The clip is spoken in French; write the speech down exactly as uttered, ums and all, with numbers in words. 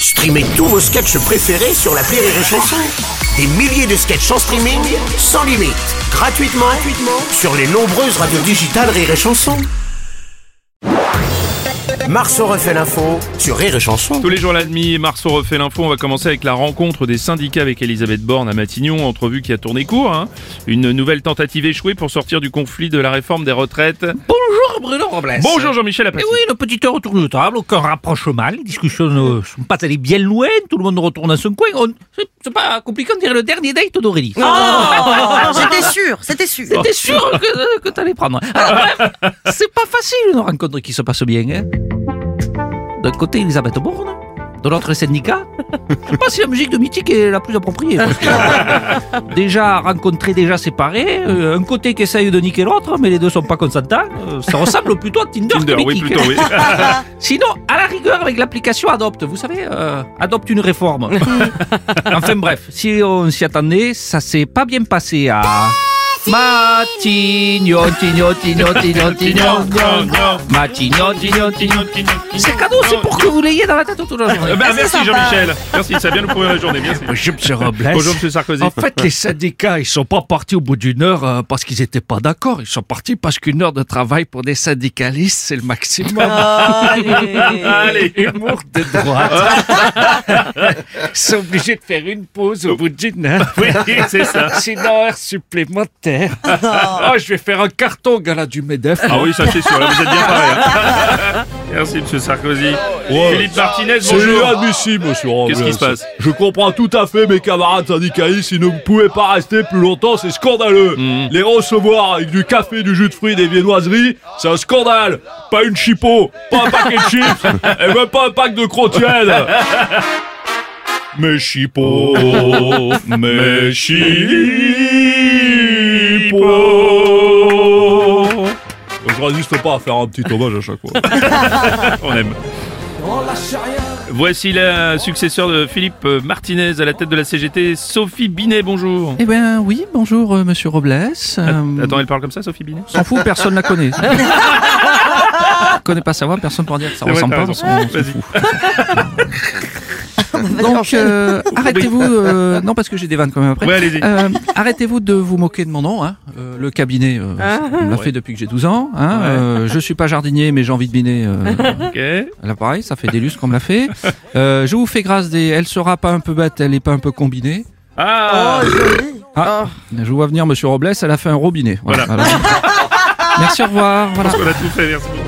Streamez tous vos sketchs préférés sur l'appli Rire et Chanson. Des milliers de sketchs en streaming, sans limite, gratuitement, gratuitement sur les nombreuses radios digitales Rire et Chanson. Marceau refait l'info sur Rire et Chanson. Tous les jours la demi, Marceau refait l'info. On va commencer avec la rencontre des syndicats avec Elisabeth Borne à Matignon. Entrevue qui a tourné court. Hein. Une nouvelle tentative échouée pour sortir du conflit de la réforme des retraites. Bonjour Bruno Robles. Bonjour Jean-Michel Apathy. Et oui, le petit heure autour de la table, aucun rapprochement, les discussions ne sont pas allées bien loin, tout le monde retourne à son coin. On... C'est, c'est pas compliqué, on dirait le dernier date d'Aurélie. Oh, c'était sûr, c'était sûr. C'était sûr que, que t'allais prendre. Alors bref, c'est pas facile une rencontre qui se passe bien. Hein. D'un côté, Elisabeth Borne, de l'autre, les syndicats. Je sais pas si la musique de Mythique est la plus appropriée. Parce que, déjà rencontrés, déjà séparés, euh, un côté qui essaye de niquer l'autre, mais les deux sont pas consentants. Euh, ça ressemble plutôt à Tinder, Tinder, que oui, Mythique. plutôt, oui. Sinon, à la rigueur, avec l'application Adopte, vous savez, euh, Adopte une réforme. Enfin bref, si on s'y attendait, ça s'est pas bien passé à... Matignon, tignon, tignon, tignon, tignon, Matignon, tignon, tignon, tignon. C'est cadeau, c'est pour que vous l'ayez dans la tête toute la journée. Euh, bah, merci Jean-Michel. Merci, ça vient nous pourrir la journée. Merci. Bonjour M. Robles. Bonjour M. Sarkozy. En fait, les syndicats, ils sont pas partis au bout d'une heure euh, parce qu'ils étaient pas d'accord. Ils sont partis parce qu'une heure de travail pour des syndicalistes, c'est le maximum. Allez. Humour de droite. Ils sont obligés de faire une pause au bout d'une heure. Oui, c'est ça. Sinon, heure supplémentaire. Oh, je vais faire un carton, gala du MEDEF. Ah oui, ça c'est sûr, là vous êtes bien paré. Hein. Merci M. Sarkozy. Ouais. Philippe Martinez, C'est bonjour. inadmissible, monsieur Robles. Qu'est-ce qui se passe? Je comprends tout à fait mes camarades syndicalistes, ils ne pouvaient pas rester plus longtemps, c'est scandaleux. Mmh. Les recevoir avec du café, du jus de fruits, des viennoiseries, c'est un scandale. Pas une chipot, pas un paquet de chips, et même pas un pack de crotiennes. Mes chipots, mes chipots. Je résiste pas à faire un petit hommage à chaque fois. On aime. Voici la successeur de Philippe Martinez à la tête de la C G T, Sophie Binet, bonjour. Eh ben oui, bonjour euh, Monsieur Robles. Euh, Attends, elle parle comme ça, Sophie Binet? S'en fout, personne la connaît. Elle connaît pas sa voix, personne pour dire que ça C'est vrai, ressemble t'as pas. raison. On s'en Vas-y. fout. Donc euh, arrêtez-vous. Euh, non, parce que j'ai des vannes quand même après. Ouais, allez-y. Euh, arrêtez-vous de vous moquer de mon nom. Hein. Euh, le cabinet, euh, on l'a fait depuis que j'ai douze ans. Hein. Ouais. Euh, je suis pas jardinier, mais j'ai envie de biner. Euh, Ok. Là, pareil, ça fait des lustres qu'on me l'a fait. Euh, je vous fais grâce des. Elle sera pas un peu bête, elle est pas un peu combinée. Ah, Ah, je vous vois venir, Monsieur Robles, elle a fait un robinet. Voilà. Voilà. Voilà. Merci, au revoir. Voilà. on a tout fait, merci beaucoup.